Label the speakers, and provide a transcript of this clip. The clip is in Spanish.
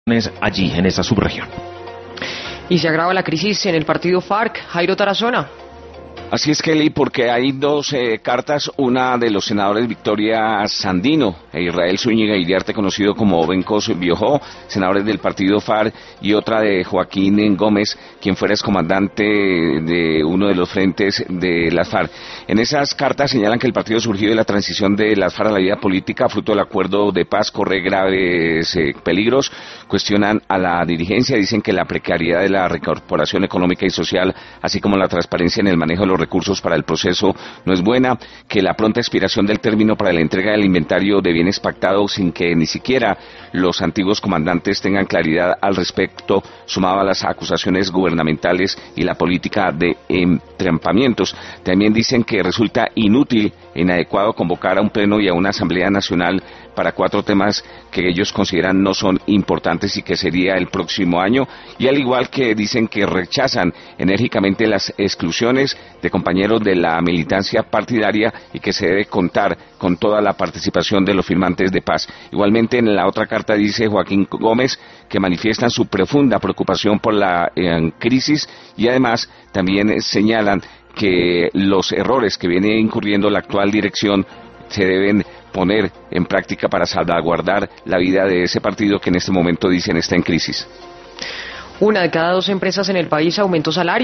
Speaker 1: allí en esa subregión.
Speaker 2: Y se agrava la crisis en el partido FARC. Jairo Tarazona.
Speaker 3: Así es, Kelly, porque hay dos cartas, una de los senadores Victoria Sandino e Israel Zúñiga Iriarte, conocido como Bencos Biojó, senadores del partido FARC, y otra de Joaquín Gómez, quien fuera excomandante de uno de los frentes de las FARC. En esas cartas señalan que el partido surgido de la transición de las FARC a la vida política, fruto del acuerdo de paz, corre graves peligros, cuestionan a la dirigencia, dicen que la precariedad de la reincorporación económica y social, así como la transparencia en el manejo de los recursos para el proceso no es buena, que la pronta expiración del término para la entrega del inventario de bienes pactado sin que ni siquiera los antiguos comandantes tengan claridad al respecto, sumado a las acusaciones gubernamentales y la política de entrampamientos. También dicen que resulta inútil e inadecuado convocar a un pleno y a una asamblea nacional para 4 temas que ellos consideran no son importantes y que sería el próximo año, y al igual que dicen que rechazan enérgicamente las exclusiones de compañeros de la militancia partidaria y que se debe contar con toda la participación de los firmantes de paz. Igualmente en la otra carta dice Joaquín Gómez que manifiestan su profunda preocupación por la crisis y además también señalan que los errores que viene incurriendo la actual dirección se deben poner en práctica para salvaguardar la vida de ese partido que en este momento dicen está en crisis.
Speaker 2: 1 de cada 2 empresas en el país aumentó salario.